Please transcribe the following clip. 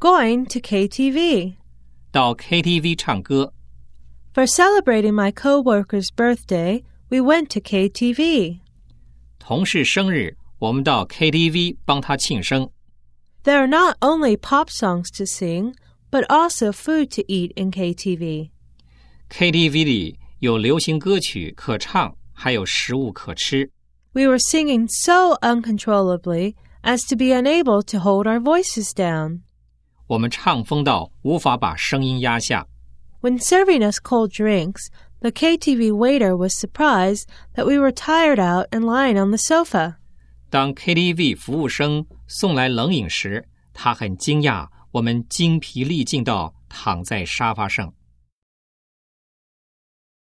going to KTV. 到 KTV 唱歌。 For celebrating my coworker's birthday, we went to KTV. 同事生日，我们到 KTV 帮他庆生。 There are not only pop songs to sing, but also food to eat in KTV. KTV 里有流行歌曲可唱，还有食物可吃。 We were singing so uncontrollably as to be unable to hold our voices down. 我们唱疯到无法把声音压下。 When serving us cold drinks, the KTV waiter was surprised that we were tired out and lying on the sofa. 当 KTV 服务生送来冷饮时，他很惊讶我们精疲力尽到躺在沙发上。